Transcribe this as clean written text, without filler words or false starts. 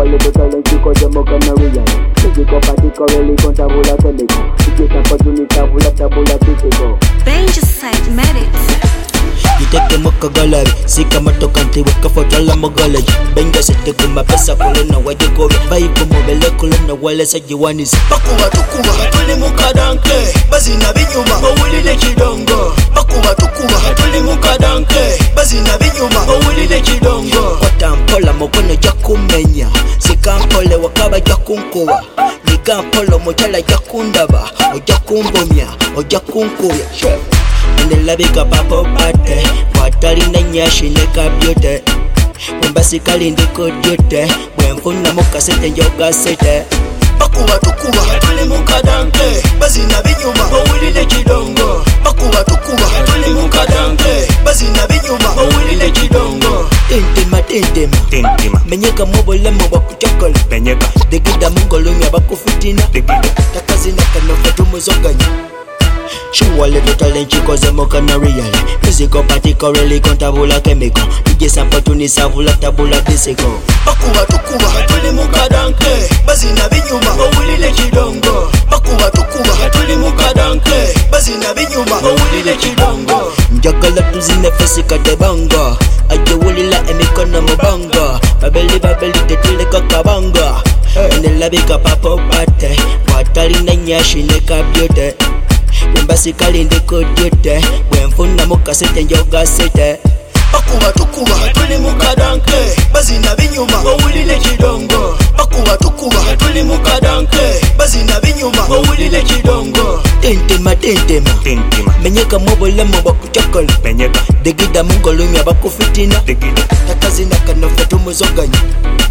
a little talent because the more canarian. Physical particularly contabula chemical. You get opportunity tabula physical. Danger side medics. Iteke moka galari, sika matokanti weka fotala mogalaji. Benga sete kuma pesa kulena wajikowe. Bayi kumobele kulena wale sajiwanis. Bakuwa tukuma hatuli mukadanke. Bazi na binyuma mawulile kidongo. Bakuwa tukuma hatuli mukadanke. Bazi na binyuma mawulile kidongo. Watampola mokono jakumenya. Sikampole wakaba jakunkuwa. Nikampolo mochala jakundaba. Ojakumbomya, ojakunkuya. Ndelabika papo pate watali na nyashi neka byote Mbasi kali ndiko dyote Bwemfuna mukasete njoga sete Bakuwa tukuma hatuli mukadanke. Bazi na binyuma mawulile kidongo. Bakuwa tukuma hatuli mukadanke. Bazi na binyuma mawulile kidongo. Tintima Menyeka mobole mwakuchokola Menyeka Degida mungolumya bakufitina Degida Takazina kanofa muzoganya. Show a little talent because I'm a canarian. Physical particularly contabula chemical. You get some opportunity savula tabula physical. Bakuwa tukuma hatuli mukadanke. Bazi na binyuma mawulile kidongo. Bakuwa tukuma hatuli mukadanke. Bazi na binyuma mawulile kidongo. Njagala tuzine fesika tebanga. Aje wulila emikono mubanga. Babeli tetule kakabanga. Ndelabika papo pate watali na nyashi neka byote Mbasi kali ndiko dyote Bwemfuna mukasete njoga sete Bakuwa tukuma hatuli mukadanke. Bazi na binyuma mawulile kidongo. Bakuwa tukuma hatuli mukadanke. Bazi na binyuma mawulile kidongo. Tintima Menyeka mobole mwakuchokola Menyeka Degida mungolumya bakufitina Degida Takazina kanofa muzoganya.